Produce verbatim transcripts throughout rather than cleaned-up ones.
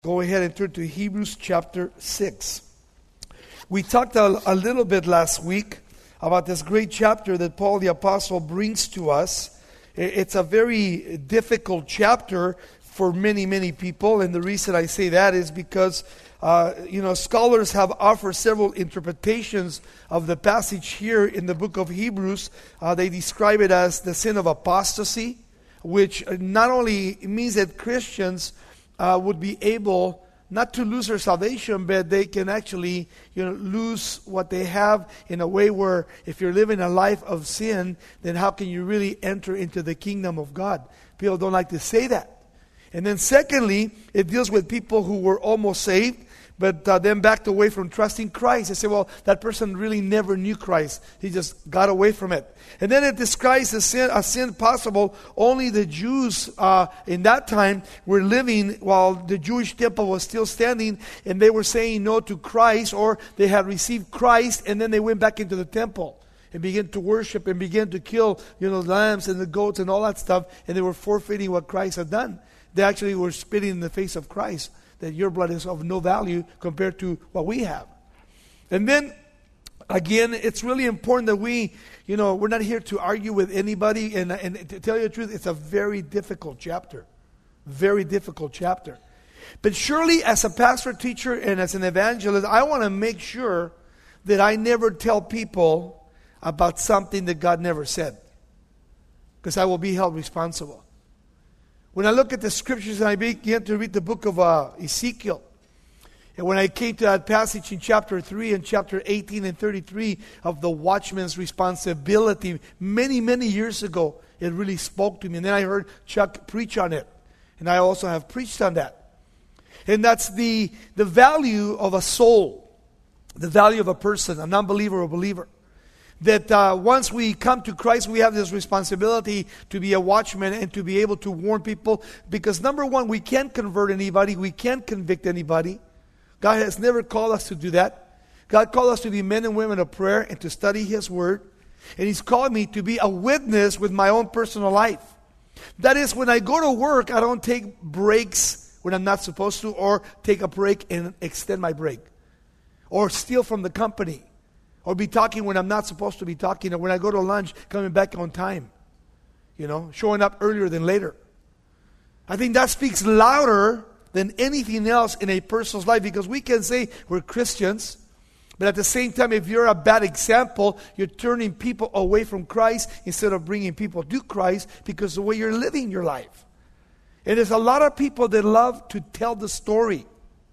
Go ahead and turn to Hebrews chapter six. We talked a, a little bit last week about this great chapter that Paul the Apostle brings to us. It's a very difficult chapter for many, many people. And the reason I say that is because, uh, you know, scholars have offered several interpretations of the passage here in the book of Hebrews. Uh, they describe it as the sin of apostasy, which not only means that Christians Uh, would be able not to lose their salvation, but they can actually, you know, lose what they have in a way where if you're living a life of sin, then how can you really enter into the kingdom of God? People don't like to say that. And then secondly, it deals with people who were almost saved, but uh, then backed away from trusting Christ. They say, well, that person really never knew Christ. He just got away from it. And then it describes a sin, a sin possible. Only the Jews uh, in that time were living while the Jewish temple was still standing, and they were saying no to Christ, or they had received Christ, and then they went back into the temple and began to worship and began to kill, you know, lambs and the goats and all that stuff, and they were forfeiting what Christ had done. They actually were spitting in the face of Christ, that your blood is of no value compared to what we have. And then, again, it's really important that we, you know, we're not here to argue with anybody. And, and to tell you the truth, it's a very difficult chapter. Very difficult chapter. But surely, as a pastor, teacher, and as an evangelist, I want to make sure that I never tell people about something that God never said, because I will be held responsible. When I look at the scriptures and I began to read the book of uh, Ezekiel, and when I came to that passage in chapter three and chapter eighteen and thirty-three of the watchman's responsibility, many, many years ago, it really spoke to me. And then I heard Chuck preach on it. And I also have preached on that. And that's the, the value of a soul, the value of a person, a non-believer or a believer. That uh, once we come to Christ, we have this responsibility to be a watchman and to be able to warn people. Because number one, we can't convert anybody. We can't convict anybody. God has never called us to do that. God called us to be men and women of prayer and to study His Word. And He's called me to be a witness with my own personal life. That is, when I go to work, I don't take breaks when I'm not supposed to, or take a break and extend my break, or steal from the company, or be talking when I'm not supposed to be talking, or when I go to lunch, coming back on time. You know, showing up earlier than later. I think that speaks louder than anything else in a person's life, because we can say we're Christians, but at the same time, if you're a bad example, you're turning people away from Christ instead of bringing people to Christ, because of the way you're living your life. And there's a lot of people that love to tell the story,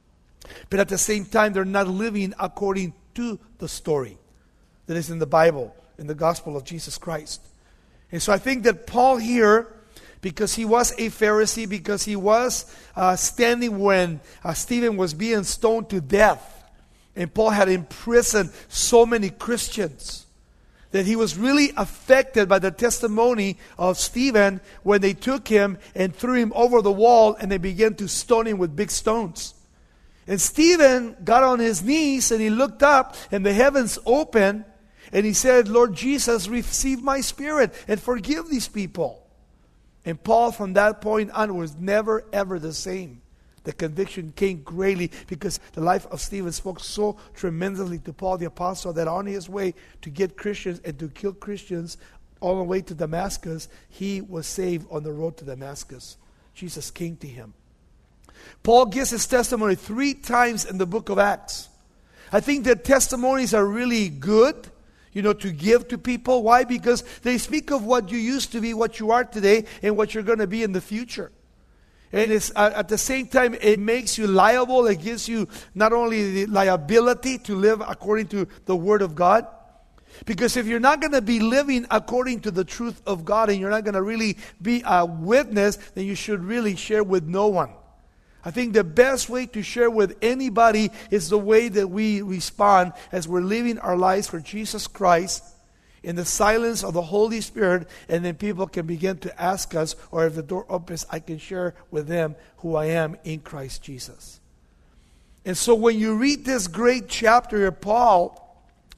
but at the same time, they're not living according to the story that is in the Bible, in the gospel of Jesus Christ. And so I think that Paul here, because he was a Pharisee, because he was uh, standing when uh, Stephen was being stoned to death, and Paul had imprisoned so many Christians, that he was really affected by the testimony of Stephen when they took him and threw him over the wall, and they began to stone him with big stones. And Stephen got on his knees and he looked up, and the heavens opened, and he said, Lord Jesus, receive my spirit and forgive these people. And Paul, from that point on, was never ever the same. The conviction came greatly because the life of Stephen spoke so tremendously to Paul the Apostle that on his way to get Christians and to kill Christians all the way to Damascus, he was saved on the road to Damascus. Jesus came to him. Paul gives his testimony three times in the book of Acts. I think that testimonies are really good, you know, to give to people. Why? Because they speak of what you used to be, what you are today, and what you're going to be in the future. And it's, uh, at the same time, it makes you liable. It gives you not only the liability to live according to the Word of God, because if you're not going to be living according to the truth of God, and you're not going to really be a witness, then you should really share with no one. I think the best way to share with anybody is the way that we respond as we're living our lives for Jesus Christ in the silence of the Holy Spirit, and then people can begin to ask us, or if the door opens, I can share with them who I am in Christ Jesus. And so when you read this great chapter, Paul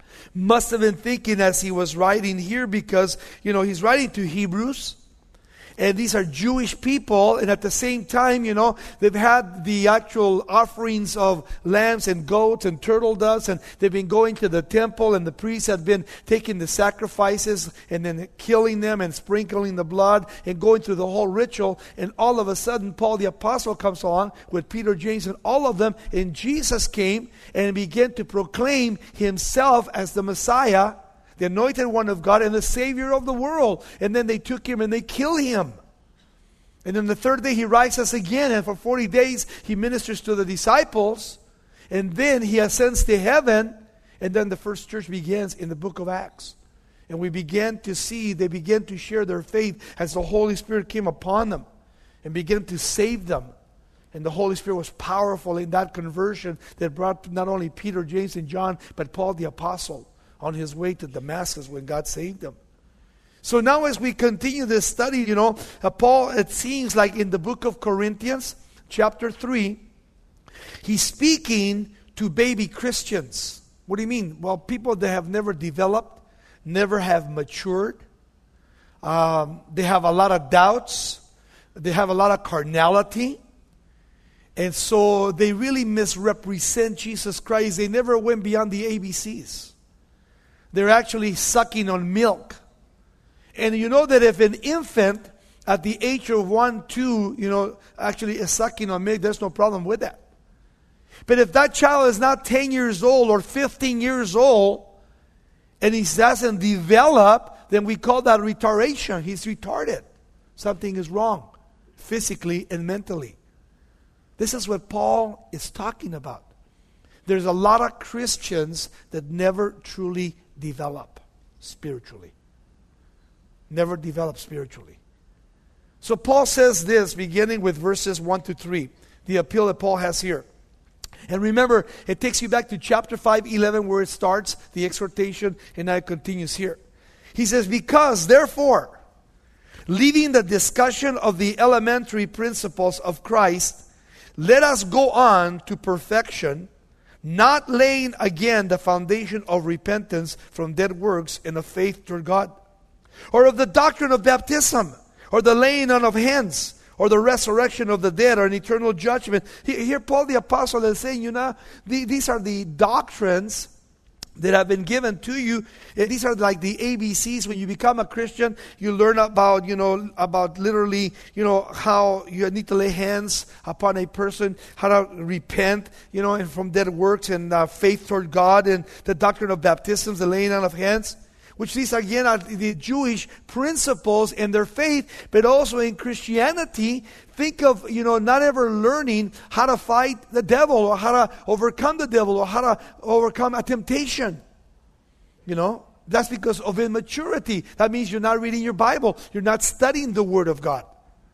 must have been thinking as he was writing here, because, you know, he's writing to Hebrews. and these are Jewish people, and at the same time, you know, they've had the actual offerings of lambs and goats and turtle doves, and they've been going to the temple, and the priests have been taking the sacrifices and then killing them and sprinkling the blood and going through the whole ritual. And all of a sudden, Paul the Apostle comes along with Peter, James, and all of them, and Jesus came and began to proclaim himself as the Messiah, the anointed one of God and the Savior of the world. And then they took him and they killed him. And then the third day he rises again, and for forty days he ministers to the disciples. And then he ascends to heaven, and then the first church begins in the book of Acts. And we began to see, they began to share their faith as the Holy Spirit came upon them and began to save them. And the Holy Spirit was powerful in that conversion that brought not only Peter, James, and John, but Paul the Apostle on his way to Damascus when God saved him. So now as we continue this study, you know, uh, Paul, it seems like in the book of Corinthians, chapter three, he's speaking to baby Christians. What do you mean? Well, people that have never developed, never have matured. Um, they have a lot of doubts. They have a lot of carnality. And so they really misrepresent Jesus Christ. They never went beyond the A B Cs. They're actually sucking on milk. And you know that if an infant at the age of one, two, you know, actually is sucking on milk, there's no problem with that. But if that child is not ten years old or fifteen years old, and he doesn't develop, then we call that retardation. He's retarded. Something is wrong, physically and mentally. This is what Paul is talking about. There's a lot of Christians that never truly develop spiritually. Never develop spiritually. So Paul says this, beginning with verses one to three, the appeal that Paul has here. And remember, it takes you back to chapter five, eleven, where it starts, the exhortation, and now it continues here. He says, because, therefore, leaving the discussion of the elementary principles of Christ, let us go on to perfection, not laying again the foundation of repentance from dead works and of faith toward God, or of the doctrine of baptism, or the laying on of hands, or the resurrection of the dead, or an eternal judgment. Here Paul the Apostle is saying, you know, these are the doctrines that have been given to you. These are like the A B Cs. When you become a Christian, you learn about, you know, about literally, you know, how you need to lay hands upon a person, how to repent, you know, and from dead works, and uh, faith toward God, and the doctrine of baptisms, the laying on of hands, which these again are the Jewish principles in their faith, but also in Christianity. Think of, you know, not ever learning how to fight the devil, or how to overcome the devil, or how to overcome a temptation. You know, that's because of immaturity. That means you're not reading your Bible. You're not studying the Word of God.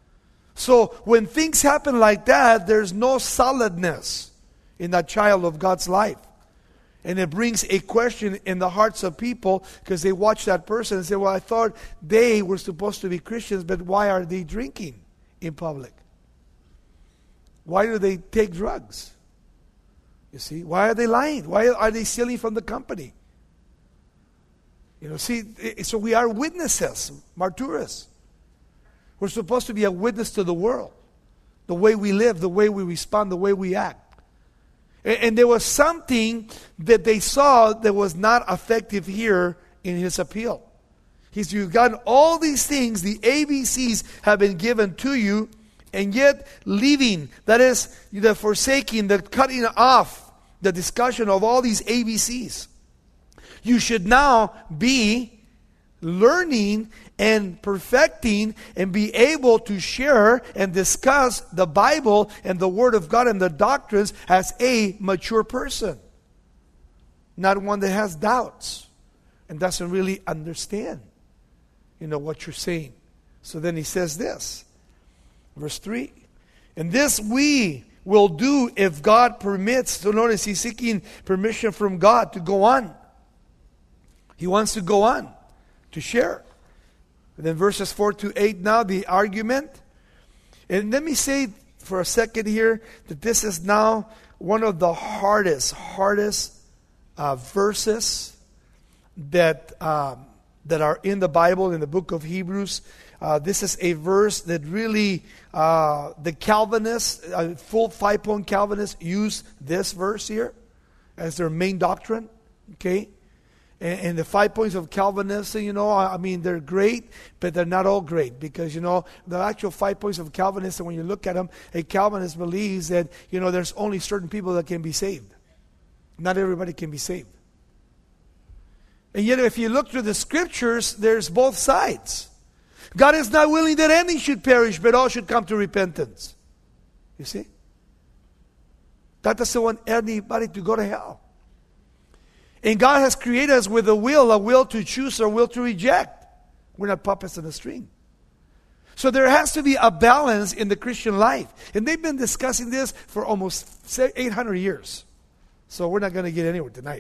So when things happen like that, there's no solidness in that child of God's life. And it brings a question in the hearts of people, because they watch that person and say, well, I thought they were supposed to be Christians, but why are they drinking in public? Why do they take drugs? You see, why are they lying? Why are they stealing from the company? You know, see, so we are witnesses, martyrs. We're supposed to be a witness to the world. The way we live, the way we respond, the way we act. And there was something that they saw that was not effective here in his appeal. He's, you've gotten all these things, the A B Cs have been given to you, and yet leaving, that is, the forsaking, the cutting off the discussion of all these A B Cs. You should now be learning and perfecting and be able to share and discuss the Bible and the Word of God and the doctrines as a mature person. Not one that has doubts and doesn't really understand, you know, what you're saying. So then he says this, verse three, and this we will do if God permits. So notice he's seeking permission from God to go on. He wants to go on to share. And then verses four to eight now, the argument. And let me say for a second here that this is now one of the hardest, hardest uh, verses that um, that are in the Bible, in the book of Hebrews. Uh, this is a verse that really, uh, the Calvinists, uh, full five-point Calvinists, use this verse here as their main doctrine. Okay? And, and the five points of Calvinism, you know, I, I mean, they're great, but they're not all great. Because, you know, the actual five points of Calvinism, when you look at them, a Calvinist believes that, you know, there's only certain people that can be saved. Not everybody can be saved. And yet, if you look through the scriptures, there's both sides. God is not willing that any should perish, but all should come to repentance. You see? God doesn't want anybody to go to hell. And God has created us with a will, a will to choose or a will to reject. We're not puppets on a string. So there has to be a balance in the Christian life. And they've been discussing this for almost eight hundred years. So we're not going to get anywhere tonight.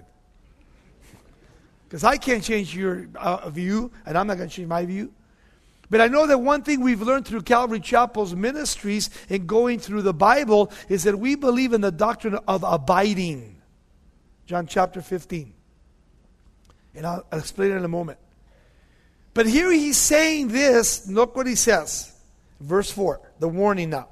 Because I can't change your uh, view, and I'm not going to change my view. But I know that one thing we've learned through Calvary Chapel's ministries and going through the Bible is that we believe in the doctrine of abiding. John chapter fifteen. And I'll, I'll explain it in a moment. But here he's saying this, look what he says. Verse four, the warning now.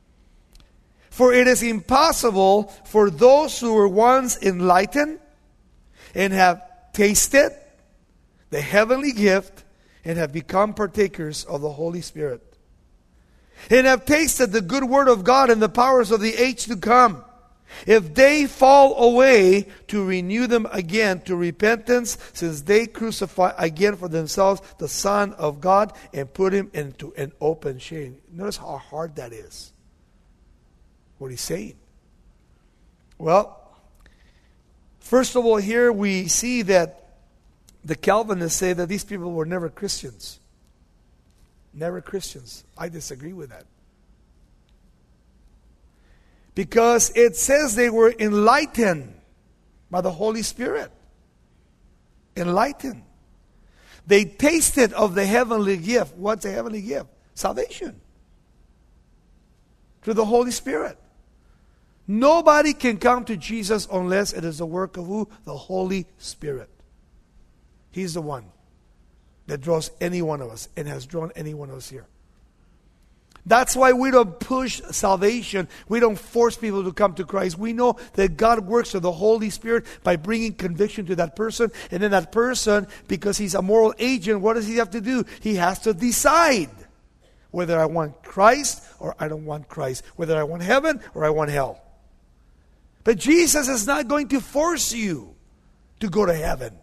For it is impossible for those who were once enlightened and have tasted the heavenly gift and have become partakers of the Holy Spirit and have tasted the good word of God and the powers of the age to come, if they fall away, to renew them again to repentance, since they crucify again for themselves the Son of God and put him into an open shame. Notice how hard that is. What he's saying. Well, first of all, here we see that the Calvinists say that these people were never Christians. Never Christians. I disagree with that. Because it says they were enlightened by the Holy Spirit. Enlightened. They tasted of the heavenly gift. What's the heavenly gift? Salvation. Through the Holy Spirit. Nobody can come to Jesus unless it is the work of who? The Holy Spirit. He's the one that draws any one of us and has drawn any one of us here. That's why we don't push salvation. We don't force people to come to Christ. We know that God works through the Holy Spirit by bringing conviction to that person. And then that person, because he's a moral agent, what does he have to do? He has to decide whether I want Christ or I don't want Christ. Whether I want heaven or I want hell. But Jesus is not going to force you to go to heaven.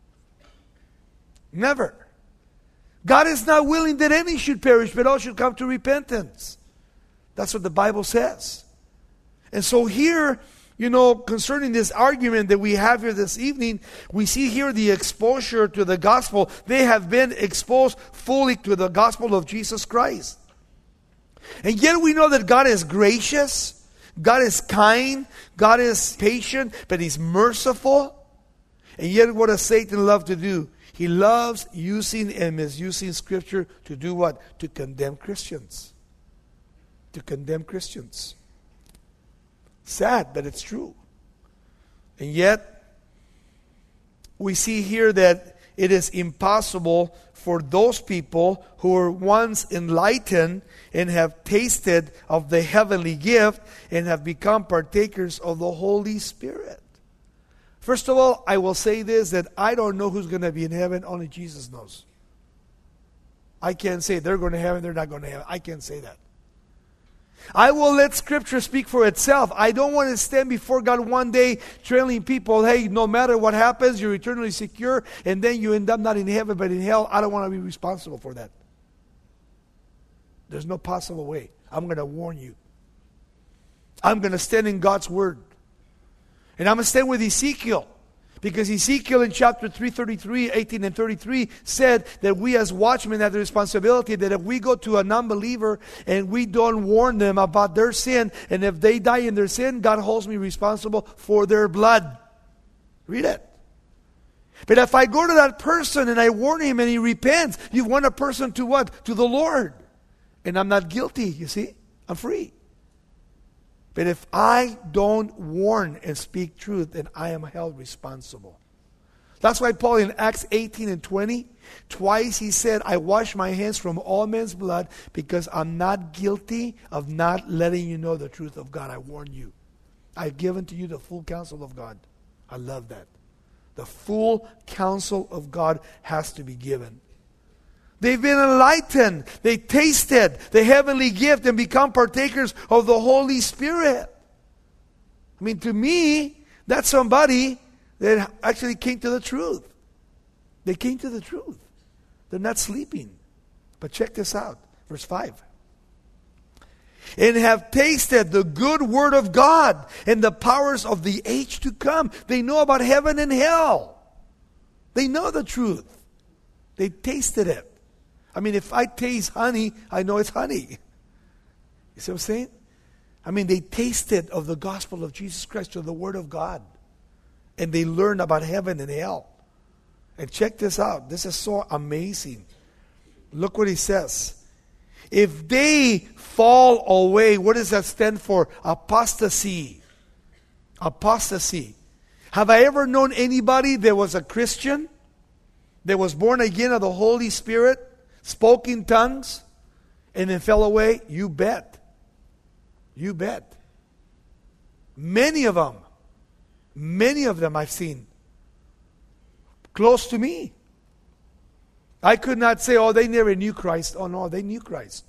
Never. God is not willing that any should perish, but all should come to repentance. That's what the Bible says. And so here, you know, concerning this argument that we have here this evening, we see here the exposure to the gospel. They have been exposed fully to the gospel of Jesus Christ. And yet we know that God is gracious. God is kind, God is patient, but He's merciful. And yet what does Satan love to do? He loves using and misusing Scripture to do what? To condemn Christians. To condemn Christians. Sad, but it's true. And yet, we see here that it is impossible for those people who were once enlightened and have tasted of the heavenly gift and have become partakers of the Holy Spirit. First of all, I will say this, that I don't know who's going to be in heaven. Only Jesus knows. I can't say they're going to heaven, they're not going to heaven. I can't say that. I will let Scripture speak for itself. I don't want to stand before God one day telling people, hey, no matter what happens, you're eternally secure, and then you end up not in heaven but in hell. I don't want to be responsible for that. There's no possible way. I'm going to warn you. I'm going to stand in God's Word. And I'm going to stand with Ezekiel. Because Ezekiel in chapter three thirty-three, eighteen and thirty-three said that we as watchmen have the responsibility that if we go to a non-believer and we don't warn them about their sin, and if they die in their sin, God holds me responsible for their blood. Read it. But if I go to that person and I warn him and he repents, you've won a person to what? To the Lord. And I'm not guilty, you see? I'm free. But if I don't warn and speak truth, then I am held responsible. That's why Paul in Acts eighteen and twenty, twice he said, I wash my hands from all men's blood because I'm not guilty of not letting you know the truth of God. I warn you. I've given to you the full counsel of God. I love that. The full counsel of God has to be given. They've been enlightened. They tasted the heavenly gift and become partakers of the Holy Spirit. I mean, to me, that's somebody that actually came to the truth. They came to the truth. They're not sleeping. But check this out. Verse five. And have tasted the good word of God and the powers of the age to come. They know about heaven and hell. They know the truth. They tasted it. I mean, if I taste honey, I know it's honey. You see what I'm saying? I mean, they tasted of the gospel of Jesus Christ, of the word of God. And they learned about heaven and hell. And check this out. This is so amazing. Look what he says. If they fall away, what does that stand for? Apostasy. Apostasy. Have I ever known anybody that was a Christian, that was born again of the Holy Spirit, spoke in tongues, and then fell away? You bet. You bet. Many of them. Many of them I've seen. Close to me. I could not say, oh, they never knew Christ. Oh, no, they knew Christ.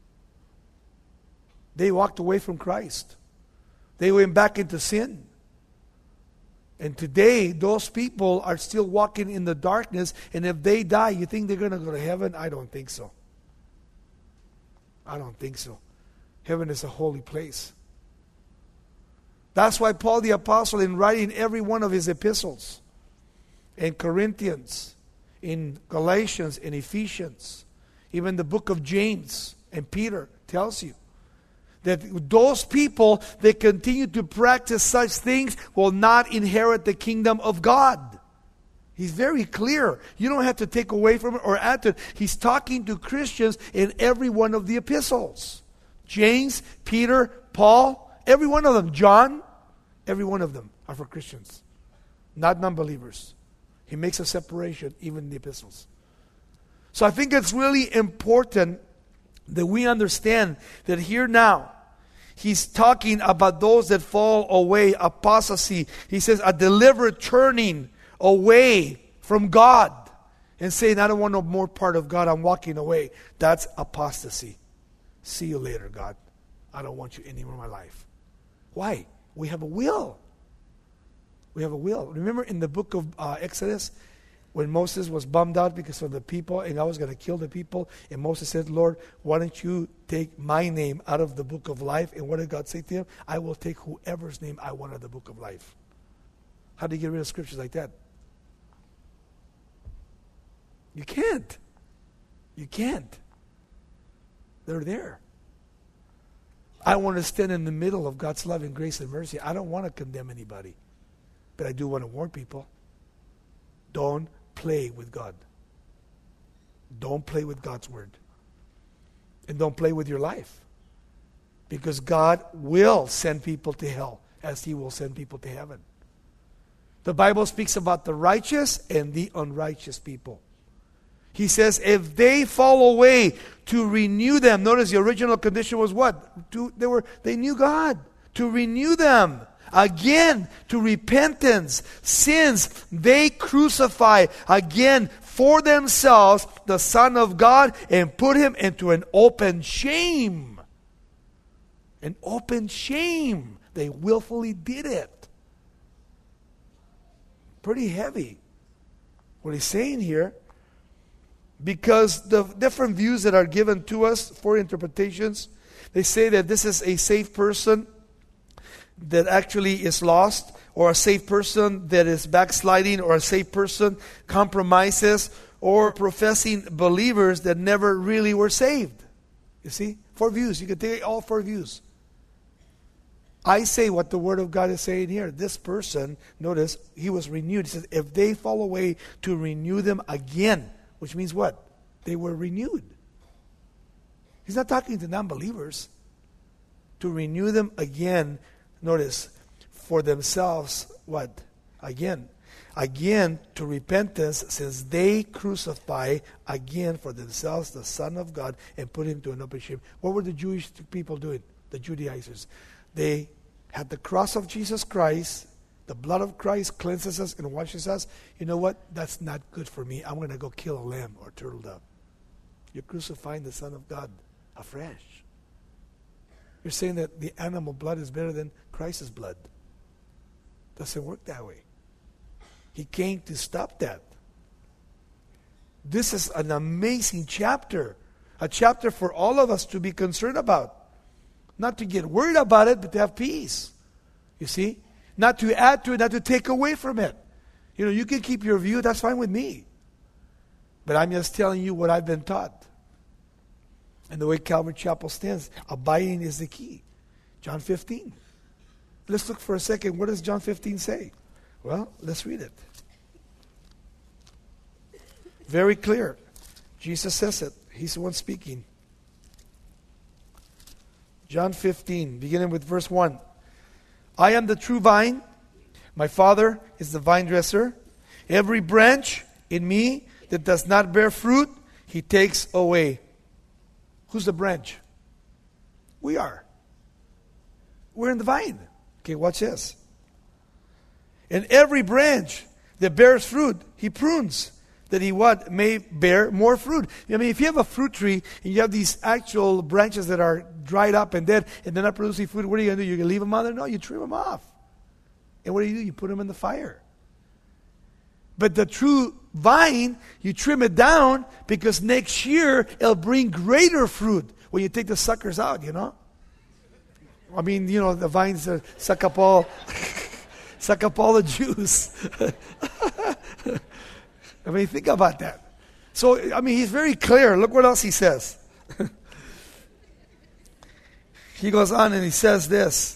They walked away from Christ. They went back into sin. And today, those people are still walking in the darkness. And if they die, you think they're going to go to heaven? I don't think so. I don't think so. Heaven is a holy place. That's why Paul the Apostle, in writing every one of his epistles, in Corinthians, in Galatians, in Ephesians, even the book of James and Peter tells you that those people that continue to practice such things will not inherit the kingdom of God. He's very clear. You don't have to take away from it or add to it. He's talking to Christians in every one of the epistles. James, Peter, Paul, every one of them. John, every one of them are for Christians, not non-believers. He makes a separation even in the epistles. So I think it's really important that we understand that here now, he's talking about those that fall away, apostasy. He says a deliberate turning away from God and saying, I don't want no more part of God, I'm walking away. That's apostasy. See you later, God. I don't want you anymore in my life. Why? We have a will. We have a will. Remember in the book of uh, Exodus, when Moses was bummed out because of the people and God was going to kill the people, and Moses said, Lord, why don't you take my name out of the book of life? And what did God say to him? I will take whoever's name I want out of the book of life. How do you get rid of scriptures like that? You can't. You can't. They're there. I want to stand in the middle of God's love and grace and mercy. I don't want to condemn anybody. But I do want to warn people. Don't play with God. Don't play with God's word. And don't play with your life. Because God will send people to hell as He will send people to heaven. The Bible speaks about the righteous and the unrighteous people. He says, if they fall away, to renew them. Notice the original condition was what? To, they were they knew God. To renew them. Again, to repentance, sins they crucify again for themselves the Son of God and put Him into an open shame. An open shame. They willfully did it. Pretty heavy. What he's saying here, because the different views that are given to us for interpretations, they say that this is a safe person that actually is lost, or a safe person that is backsliding, or a safe person compromises, or professing believers that never really were saved. You see? Four views. You can take all four views. I say what the Word of God is saying here. This person, notice, he was renewed. He says, if they fall away, to renew them again. Which means what? They were renewed. He's not talking to non-believers. To renew them again. Notice, for themselves, what? Again. again to repentance, since they crucify again for themselves the Son of God and put him to an open shame. What were the Jewish people doing? The Judaizers. They had the cross of Jesus Christ. The blood of Christ cleanses us and washes us. You know what? That's not good for me. I'm going to go kill a lamb or turtle dove. You're crucifying the Son of God afresh. You're saying that the animal blood is better than Christ's blood. Doesn't work that way. He came to stop that. This is an amazing chapter. A chapter for all of us to be concerned about. Not to get worried about it, but to have peace. You see? Not to add to it, not to take away from it. You know, you can keep your view, that's fine with me. But I'm just telling you what I've been taught. And the way Calvary Chapel stands, abiding is the key. John fifteen. Let's look for a second. What does John fifteen say? Well, let's read it. Very clear. Jesus says it. He's the one speaking. John fifteen, beginning with verse one. I am the true vine. My Father is the vine dresser. Every branch in me that does not bear fruit, he takes away. Who's the branch? We are. We're in the vine. Okay, watch this. And every branch that bears fruit, he prunes, that he what? May bear more fruit. I mean, if you have a fruit tree and you have these actual branches that are dried up and dead and they're not producing fruit, what are you going to do? You're going to leave them out there? No, you trim them off. And what do you do? You put them in the fire. But the true vine, you trim it down because next year it'll bring greater fruit when you take the suckers out, you know? I mean, you know, the vines uh, suck up all, suck up all the juice. I mean, think about that. So, I mean, he's very clear. Look what else he says. He goes on and he says this.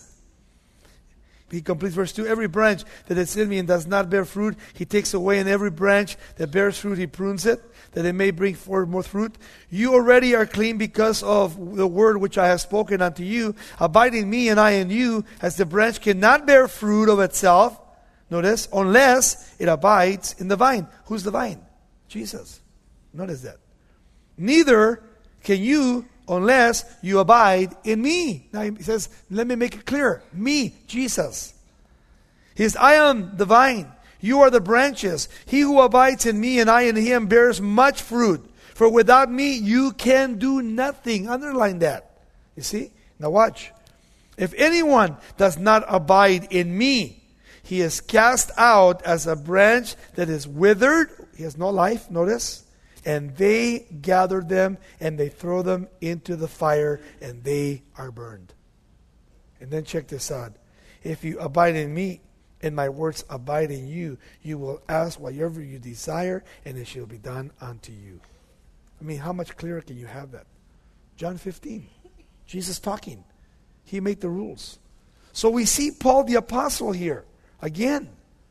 He completes verse two. Every branch that is in me and does not bear fruit, he takes away. And every branch that bears fruit, he prunes it, that it may bring forth more fruit. You already are clean because of the word which I have spoken unto you. Abide in me and I in you, as the branch cannot bear fruit of itself. Notice, unless it abides in the vine. Who's the vine? Jesus. Notice that. Neither can you unless you abide in me. Now he says, let me make it clear. Me, Jesus. He says, I am the vine. You are the branches. He who abides in me and I in him bears much fruit. For without me you can do nothing. Underline that. You see? Now watch. If anyone does not abide in me, he is cast out as a branch that is withered. He has no life, notice. And they gather them and they throw them into the fire and they are burned. And then check this out. If you abide in me and my words abide in you, you will ask whatever you desire and it shall be done unto you. I mean, how much clearer can you have that? John fifteen. Jesus talking. He made the rules. So we see Paul the apostle here. Again,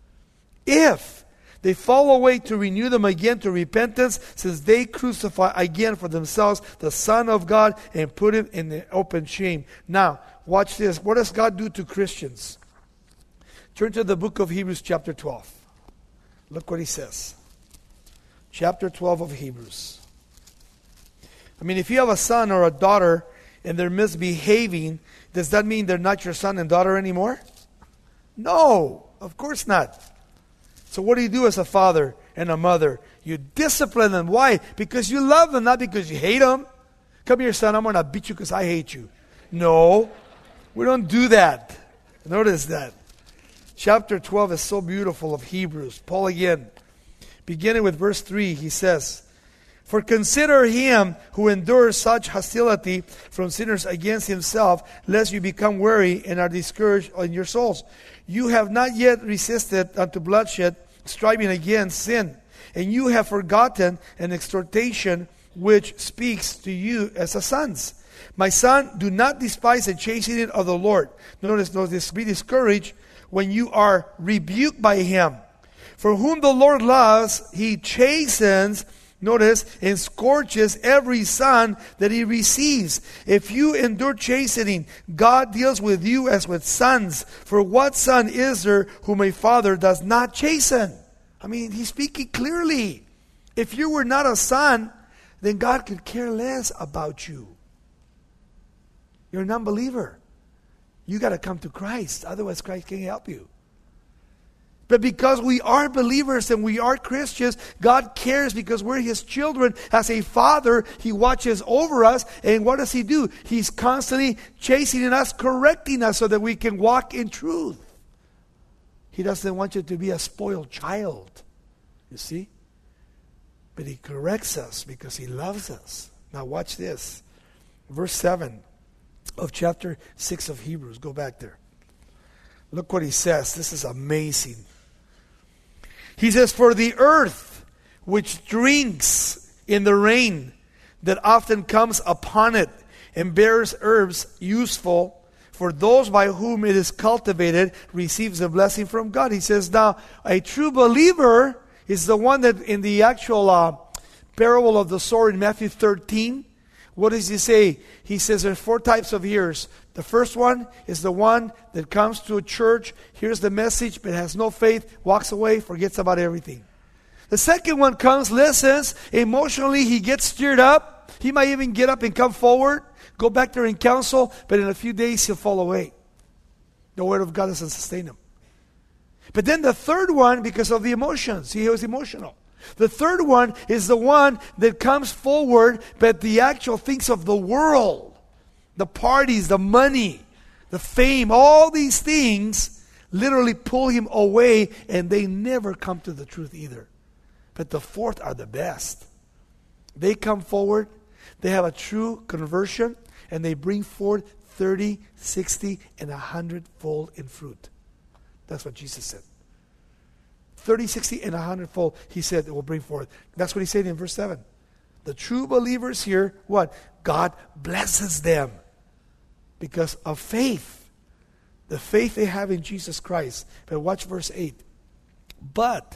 if they fall away to renew them again to repentance, since they crucify again for themselves the Son of God and put him in the open shame. Now, watch this. What does God do to Christians? Turn to the book of Hebrews chapter twelve. Look what he says. Chapter twelve of Hebrews. I mean, if you have a son or a daughter and they're misbehaving, does that mean they're not your son and daughter anymore? No, of course not. So what do you do as a father and a mother? You discipline them. Why? Because you love them, not because you hate them. Come here, son, I'm going to beat you because I hate you. No, we don't do that. Notice that. Chapter twelve is so beautiful of Hebrews. Paul again, beginning with verse three, he says, for consider him who endures such hostility from sinners against himself, lest you become weary and are discouraged in your souls. You have not yet resisted unto bloodshed, striving against sin. And you have forgotten an exhortation which speaks to you as a sons. My son, do not despise the chastening of the Lord. Notice, notice, be discouraged when you are rebuked by him. For whom the Lord loves, he chastens, notice, and scorches every son that he receives. If you endure chastening, God deals with you as with sons. For what son is there whom a father does not chasten? I mean, he's speaking clearly. If you were not a son, then God could care less about you. You're an unbeliever. You got to come to Christ. Otherwise, Christ can't help you. But because we are believers and we are Christians, God cares because we're His children. As a father, He watches over us. And what does He do? He's constantly chastening us, correcting us so that we can walk in truth. He doesn't want you to be a spoiled child. You see? But He corrects us because He loves us. Now watch this. Verse seven of chapter six of Hebrews. Go back there. Look what he says. This is amazing. He says, for the earth which drinks in the rain that often comes upon it and bears herbs useful for those by whom it is cultivated receives a blessing from God. He says, now a true believer is the one that in the actual uh, parable of the sower in Matthew thirteen, what does he say? He says there's four types of hearers. The first one is the one that comes to a church, hears the message, but has no faith, walks away, forgets about everything. The second one comes, listens, emotionally he gets stirred up. He might even get up and come forward, go back there and counsel, but in a few days he'll fall away. The word of God doesn't sustain him. But then the third one, because of the emotions, he was emotional. The third one is the one that comes forward, but the actual things of the world, the parties, the money, the fame, all these things literally pull him away, and they never come to the truth either. But the fourth are the best. They come forward, they have a true conversion, and they bring forth thirty, sixty, and a hundred fold in fruit. That's what Jesus said. thirty, sixty, and a hundred fold, he said, it will bring forth. That's what he said in verse seven. The true believers here, what? God blesses them because of faith. The faith they have in Jesus Christ. But watch verse eight. But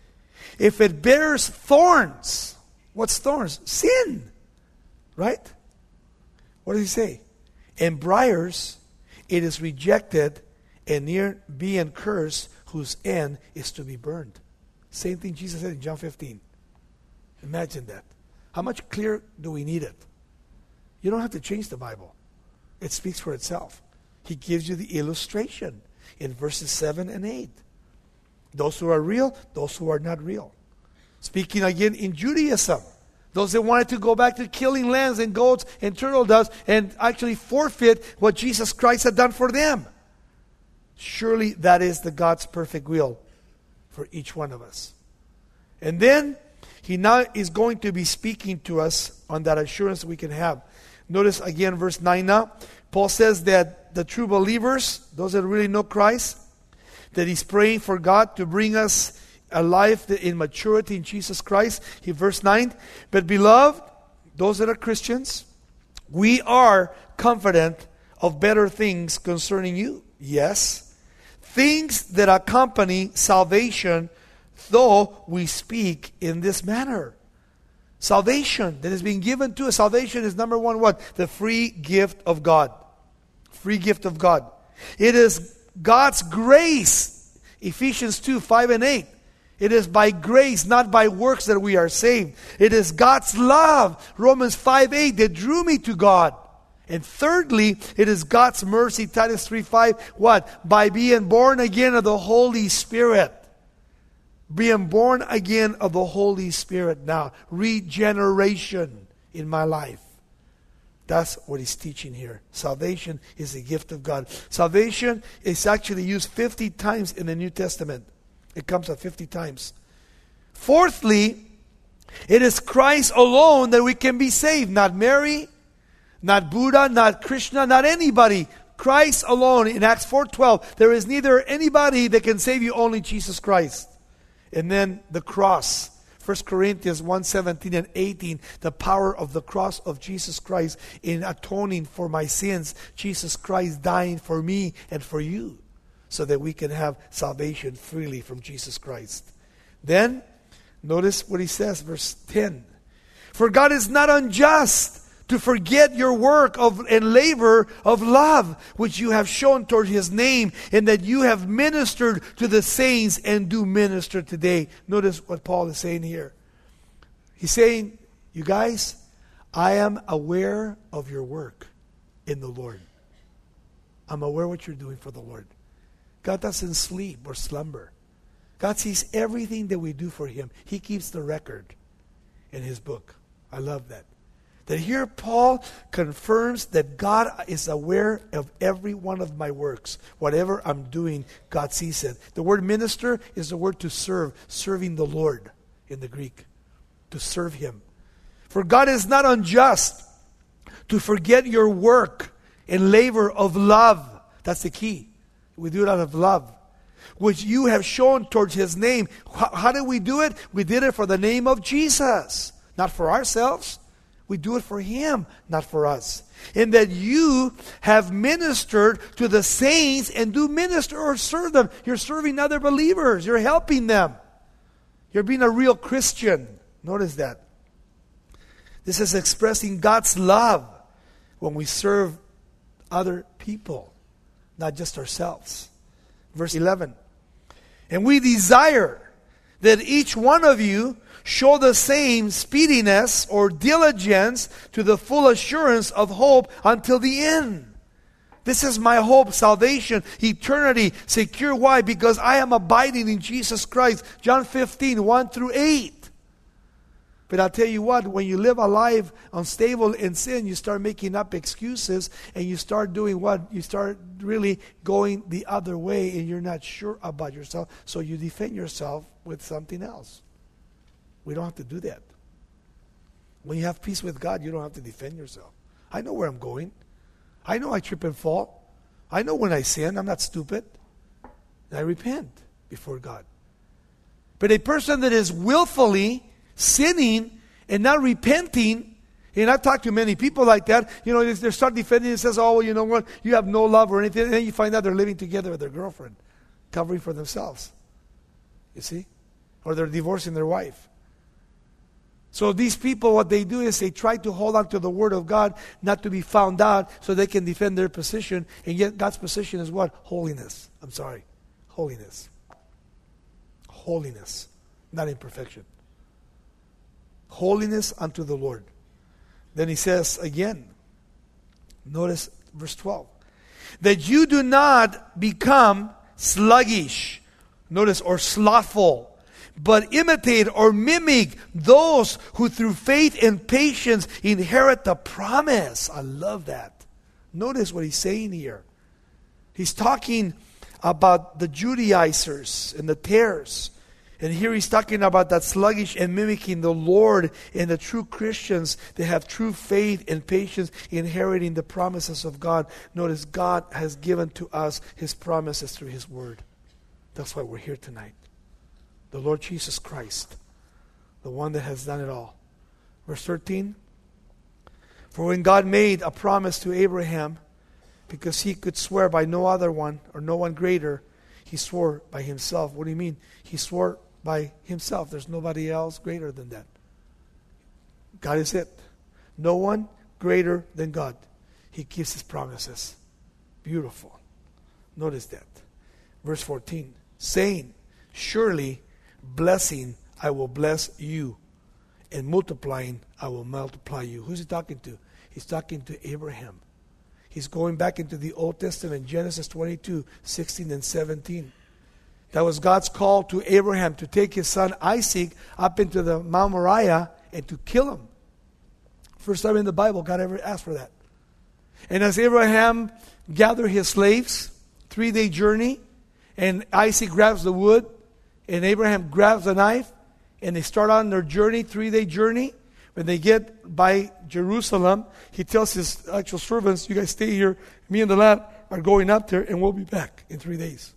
if it bears thorns, what's thorns? Sin. Right? What does he say? And briars, it is rejected and near being cursed, whose end is to be burned. Same thing Jesus said in John fifteen. Imagine that. How much clearer do we need it? You don't have to change the Bible. It speaks for itself. He gives you the illustration in verses seven and eight. Those who are real, those who are not real. Speaking again in Judaism. Those that wanted to go back to killing lambs and goats and turtle doves and actually forfeit what Jesus Christ had done for them. Surely that is the God's perfect will for each one of us. And then he now is going to be speaking to us on that assurance we can have. Notice again verse nine now. Paul says that the true believers, those that really know Christ, that he's praying for God to bring us a life in maturity in Jesus Christ. He verse nine. But beloved, those that are Christians, we are confident of better things concerning you. Yes. Things that accompany salvation, though we speak in this manner. Salvation that is being given to us. Salvation is number one, what? The free gift of God. Free gift of God. It is God's grace. Ephesians two, five and eight. It is by grace, not by works, that we are saved. It is God's love. Romans five, eight, that drew me to God. And thirdly, it is God's mercy, Titus three five, what? By being born again of the Holy Spirit. Being born again of the Holy Spirit now. Regeneration in my life. That's what he's teaching here. Salvation is a gift of God. Salvation is actually used fifty times in the New Testament. It comes up fifty times. Fourthly, it is Christ alone that we can be saved. Not Mary, not Buddha, not Krishna, not anybody. Christ alone. In Acts four twelve, there is neither anybody that can save you, only Jesus Christ. And then the cross. First Corinthians one seventeen and eighteen, the power of the cross of Jesus Christ in atoning for my sins. Jesus Christ dying for me and for you, so that we can have salvation freely from Jesus Christ. Then, notice what he says, verse ten. For God is not unjust to forget your work of and labor of love, which you have shown toward his name, and that you have ministered to the saints and do minister today. Notice what Paul is saying here. He's saying, you guys, I am aware of your work in the Lord. I'm aware what you're doing for the Lord. God doesn't sleep or slumber. God sees everything that we do for him. He keeps the record in his book. I love that. That here Paul confirms that God is aware of every one of my works. Whatever I'm doing, God sees it. The word minister is the word to serve, serving the Lord in the Greek. To serve him. For God is not unjust to forget your work and labor of love. That's the key. We do it out of love, which you have shown towards his name. How, how did we do it? We did it for the name of Jesus, not for ourselves. We do it for him, not for us. And that you have ministered to the saints and do minister or serve them. You're serving other believers. You're helping them. You're being a real Christian. Notice that. This is expressing God's love when we serve other people, not just ourselves. Verse eleven. And we desire that each one of you show the same speediness or diligence to the full assurance of hope until the end. This is my hope, salvation, eternity, secure. Why? Because I am abiding in Jesus Christ. John fifteen, one through eight. But I'll tell you what, when you live a life unstable in sin, you start making up excuses and you start doing what? You start really going the other way and you're not sure about yourself. So you defend yourself with something else. We don't have to do that. When you have peace with God, you don't have to defend yourself. I know where I'm going. I know I trip and fall. I know when I sin. I'm not stupid. I repent before God. But a person that is willfully sinning and not repenting, and I've talked to many people like that, you know, they start defending and says, oh, well, you know what, you have no love or anything, and then you find out they're living together with their girlfriend, covering for themselves. You see? Or they're divorcing their wife. So these people, what they do is they try to hold on to the Word of God, not to be found out, so they can defend their position, and yet God's position is what? Holiness. I'm sorry. Holiness. Holiness. Not imperfection. Holiness unto the Lord. Then he says again, notice verse twelve, that you do not become sluggish, notice, or slothful, but imitate or mimic those who through faith and patience inherit the promise. I love that. Notice what he's saying here. He's talking about the Judaizers and the tares. And here he's talking about that sluggish and mimicking the Lord and the true Christians. They have true faith and patience inheriting the promises of God. Notice God has given to us his promises through his word. That's why we're here tonight. The Lord Jesus Christ, the one that has done it all. Verse thirteen. For when God made a promise to Abraham, because he could swear by no other one or no one greater, he swore by himself. What do you mean? He swore by himself. There's nobody else greater than that. God is it. No one greater than God. He keeps his promises. Beautiful. Notice that. Verse fourteen. Saying, surely blessing I will bless you, and multiplying I will multiply you. Who's he talking to? He's talking to Abraham. He's going back into the Old Testament, Genesis twenty-two, sixteen and seventeen. That was God's call to Abraham to take his son Isaac up into the Mount Moriah and to kill him. First time in the Bible God ever asked for that. And as Abraham gathered his slaves, three-day journey, and Isaac grabs the wood, and Abraham grabs the knife, and they start on their journey, three-day journey. When they get by Jerusalem, he tells his actual servants, you guys stay here. Me and the lad are going up there, and we'll be back in three days.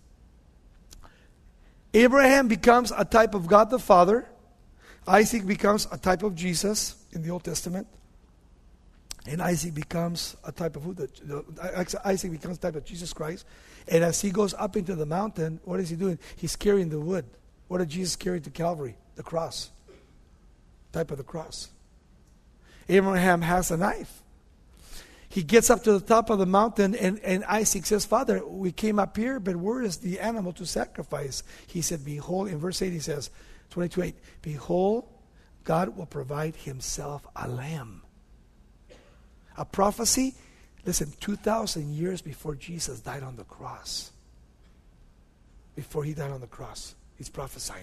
Abraham becomes a type of God the Father. Isaac becomes a type of Jesus in the Old Testament. And Isaac becomes a type of who? The, the, Isaac becomes a type of Jesus Christ. And as he goes up into the mountain, what is he doing? He's carrying the wood. What did Jesus carry to Calvary? The cross. Type of the cross. Abraham has a knife. he gets up to the top of the mountain, and, and Isaac says, Father, we came up here, but where is the animal to sacrifice? He said, behold, in verse eight he says, twenty-two eight, behold, God will provide himself a lamb. A prophecy, listen, two thousand years before Jesus died on the cross. Before he died on the cross, he's prophesying.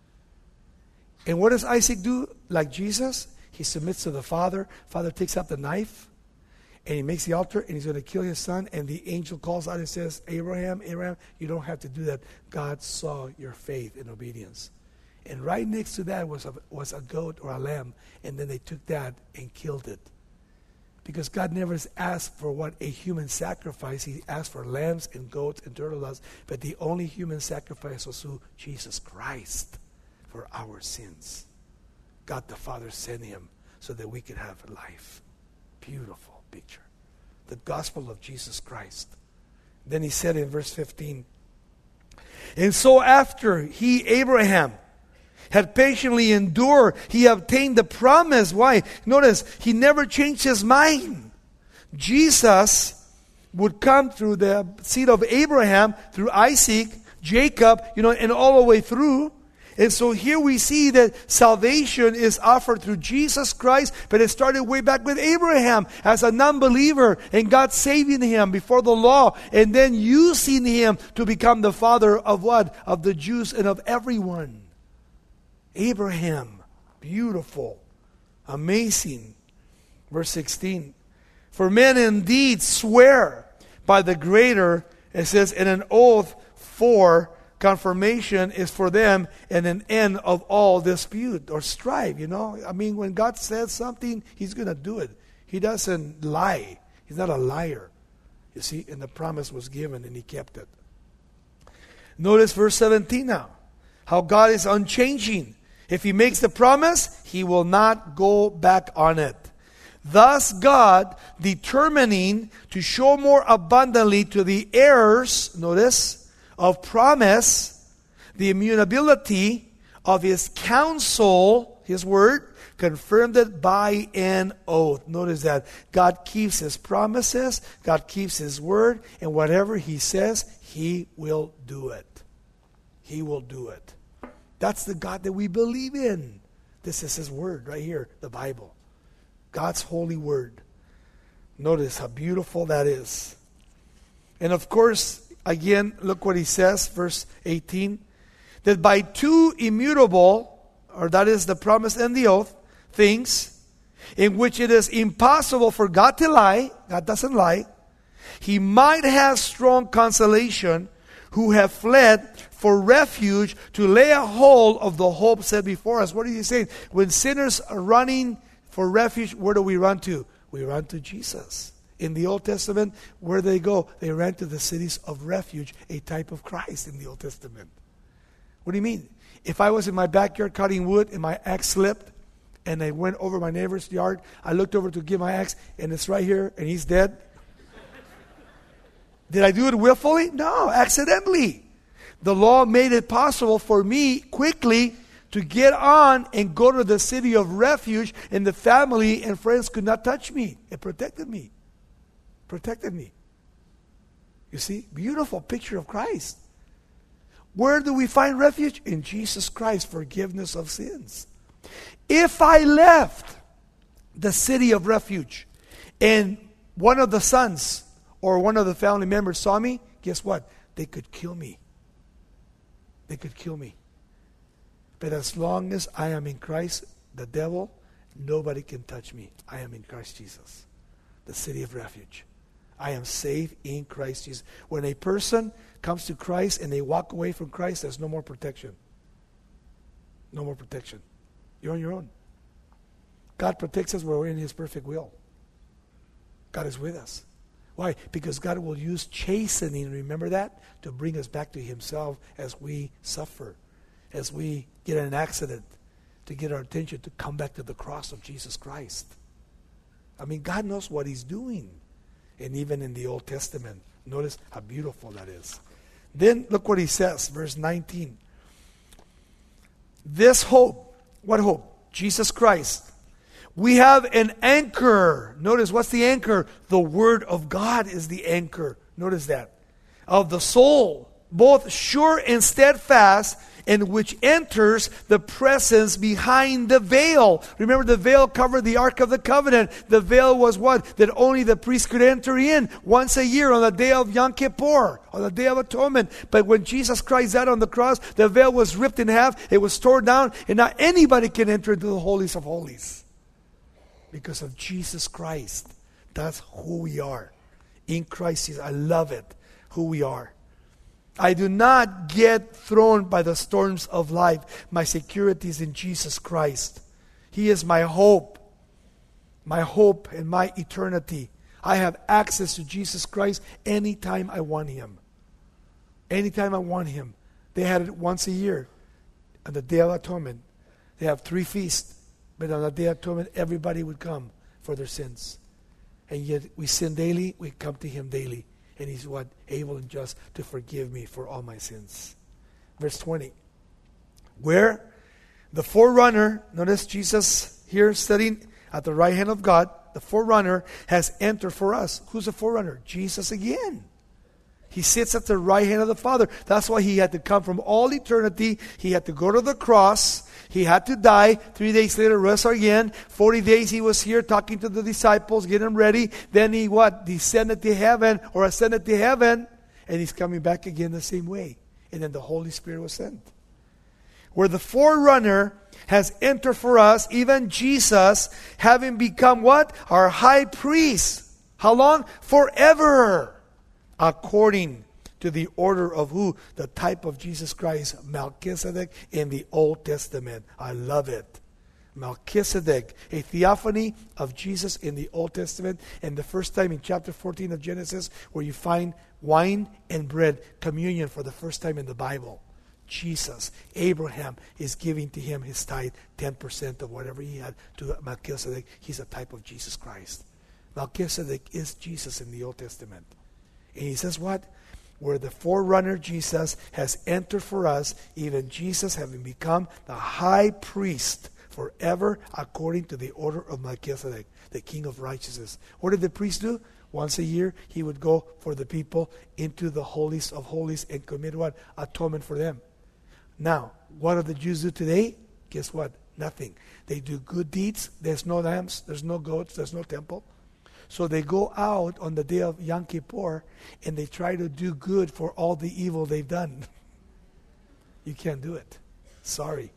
And what does Isaac do? Like Jesus, he submits to the Father. Father takes up the knife, and he makes the altar, and he's going to kill his son. And the angel calls out and says, Abraham, Abraham, you don't have to do that. God saw your faith and obedience. And right next to that was a, was a goat or a lamb. And then they took that and killed it. Because God never asked for what a human sacrifice. He asked for lambs and goats and turtle doves. But the only human sacrifice was through Jesus Christ for our sins. God the Father sent him so that we could have life. Beautiful picture. The gospel of Jesus Christ. Then he said in verse fifteen, and so after he, Abraham, had patiently endured, he obtained the promise. Why? Notice, he never changed his mind. Jesus would come through the seed of Abraham, through Isaac, Jacob, you know, and all the way through. And so here we see that salvation is offered through Jesus Christ, but it started way back with Abraham as a non-believer, and God saving him before the law, and then using him to become the father of what? Of the Jews and of everyone. Abraham, beautiful, amazing. Verse sixteen, for men indeed swear by the greater, it says, in an oath for confirmation is for them and an end of all dispute or strife, you know. I mean, when God says something, he's going to do it. He doesn't lie. He's not a liar. You see, and the promise was given and he kept it. Notice verse seventeen now. How God is unchanging. If he makes the promise, he will not go back on it. Thus God, determining to show more abundantly to the heirs, notice, of promise, the immutability of his counsel, his word, confirmed it by an oath. Notice that God keeps his promises, God keeps his word, and whatever he says, he will do it. He will do it. That's the God that we believe in. This is his word right here, the Bible. God's holy word. Notice how beautiful that is. And of course, again, look what he says, verse eighteen. That by two immutable, or that is the promise and the oath, things in which it is impossible for God to lie, God doesn't lie, he might have strong consolation who have fled for refuge to lay a hold of the hope set before us. What are you saying? When sinners are running for refuge, where do we run to? We run to Jesus. In the Old Testament, where do they go? They ran to the cities of refuge, a type of Christ in the Old Testament. What do you mean? If I was in my backyard cutting wood and my axe slipped and I went over my neighbor's yard, I looked over to get my axe and it's right here and he's dead. Did I do it willfully? No, accidentally. The law made it possible for me quickly to get on and go to the city of refuge, and the family and friends could not touch me. It protected me. Protected me. You see? Beautiful picture of Christ. Where do we find refuge? In Jesus Christ, forgiveness of sins. If I left the city of refuge and one of the sons or one of the family members saw me, guess what? They could kill me. They could kill me. But as long as I am in Christ, the devil, nobody can touch me. I am in Christ Jesus, the city of refuge. I am safe in Christ Jesus. When a person comes to Christ and they walk away from Christ, there's no more protection. No more protection. You're on your own. God protects us when we're in his perfect will. God is with us. Why? Because God will use chastening, remember that, to bring us back to himself as we suffer, as we get in an accident, to get our attention to come back to the cross of Jesus Christ. I mean, God knows what he's doing. And even in the Old Testament, notice how beautiful that is. Then look what he says, verse nineteen. This hope, what hope? Jesus Christ, We have an anchor. Notice, what's the anchor? The Word of God is the anchor. Notice that. Of the soul, both sure and steadfast, and which enters the presence behind the veil. Remember, the veil covered the Ark of the Covenant. The veil was what? That only the priest could enter in once a year on the day of Yom Kippur, on the Day of Atonement. But when Jesus Christ died on the cross, the veil was ripped in half, it was torn down, and now anybody can enter into the holies of holies. Because of Jesus Christ. That's who we are. In Christ Jesus. I love it. Who we are. I do not get thrown by the storms of life. My security is in Jesus Christ. He is my hope. My hope and my eternity. I have access to Jesus Christ anytime I want Him. Anytime I want Him. They had it once a year. On the Day of Atonement. They have three feasts. But on the Day of Atonement, everybody would come for their sins. And yet we sin daily, we come to Him daily. And He's what? Able and just to forgive me for all my sins. Verse twenty. Where the forerunner, notice Jesus here sitting at the right hand of God, the forerunner has entered for us. Who's the forerunner? Jesus again. He sits at the right hand of the Father. That's why He had to come from all eternity. He had to go to the cross. He had to die. Three days later, rest again. Forty days He was here talking to the disciples, getting them ready. Then He what? Descended to heaven or ascended to heaven. And He's coming back again the same way. And then the Holy Spirit was sent. Where the forerunner has entered for us, even Jesus, having become what? Our high priest. How long? Forever. According to the order of who? The type of Jesus Christ, Melchizedek in the Old Testament. I love it. Melchizedek, a theophany of Jesus in the Old Testament. And the first time in chapter fourteen of Genesis, where you find wine and bread, communion for the first time in the Bible. Jesus, Abraham is giving to him his tithe, ten percent of whatever he had to Melchizedek. He's a type of Jesus Christ. Melchizedek is Jesus in the Old Testament. And He says what? Where the forerunner Jesus has entered for us, even Jesus having become the high priest forever according to the order of Melchizedek, the king of righteousness. What did the priest do? Once a year, he would go for the people into the holies of holies and commit what? Atonement for them. Now, what do the Jews do today? Guess what? Nothing. They do good deeds. There's no lambs. There's no goats. There's no temple. So they go out on the day of Yom Kippur and they try to do good for all the evil they've done. You can't do it. Sorry.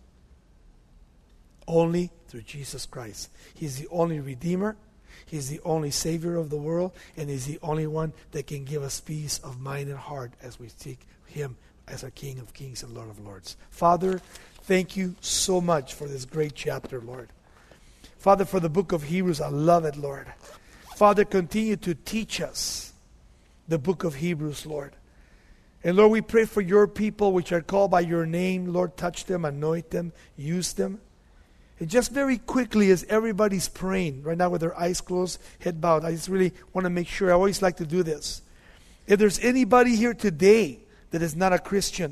Only through Jesus Christ. He's the only Redeemer. He's the only Savior of the world. And He's the only one that can give us peace of mind and heart as we seek Him as our King of Kings and Lord of Lords. Father, thank You so much for this great chapter, Lord. Father, for the book of Hebrews, I love it, Lord. Father, continue to teach us the book of Hebrews, Lord. And Lord, we pray for Your people which are called by Your name. Lord, touch them, anoint them, use them. And just very quickly as everybody's praying, right now with their eyes closed, head bowed, I just really want to make sure, I always like to do this. If there's anybody here today that is not a Christian,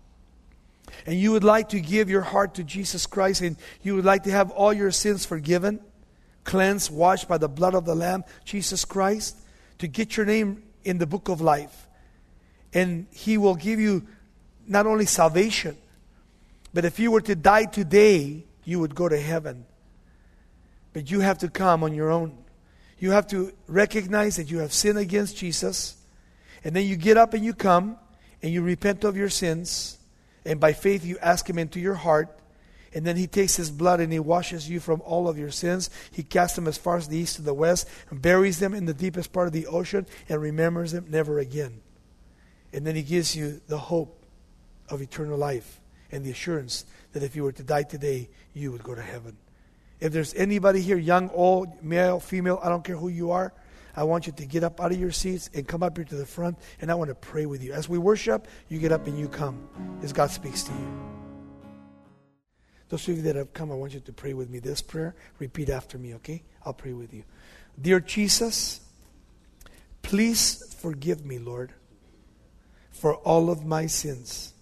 and you would like to give your heart to Jesus Christ, and you would like to have all your sins forgiven, cleansed, washed by the blood of the Lamb, Jesus Christ, to get your name in the book of life. And He will give you not only salvation, but if you were to die today, you would go to heaven. But you have to come on your own. You have to recognize that you have sinned against Jesus. And then you get up and you come and you repent of your sins. And by faith you ask Him into your heart. And then He takes His blood and He washes you from all of your sins. He casts them as far as the east to the west and buries them in the deepest part of the ocean and remembers them never again. And then He gives you the hope of eternal life and the assurance that if you were to die today, you would go to heaven. If there's anybody here, young, old, male, female, I don't care who you are, I want you to get up out of your seats and come up here to the front, and I want to pray with you. As we worship, you get up and you come as God speaks to you. Those of you that have come, I want you to pray with me this prayer. Repeat after me, okay? I'll pray with you. Dear Jesus, please forgive me, Lord, for all of my sins.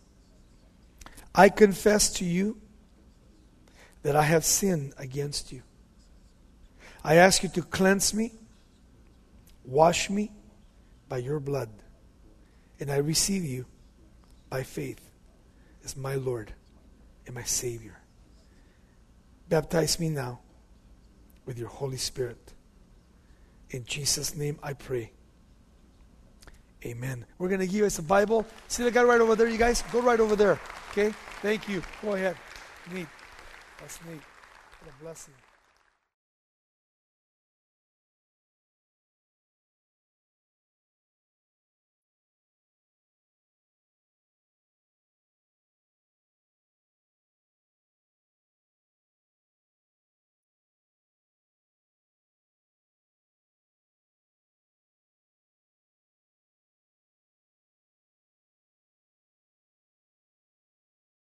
I confess to You that I have sinned against You. I ask you to cleanse me, wash me by your blood, and I receive you by faith as my Lord and my Savior. Baptize me now with your Holy Spirit. In Jesus' name I pray. Amen. We're going to give you a Bible. See the guy right over there, you guys? Go right over there. Okay? Thank you. Go ahead. Neat. That's neat. What a blessing.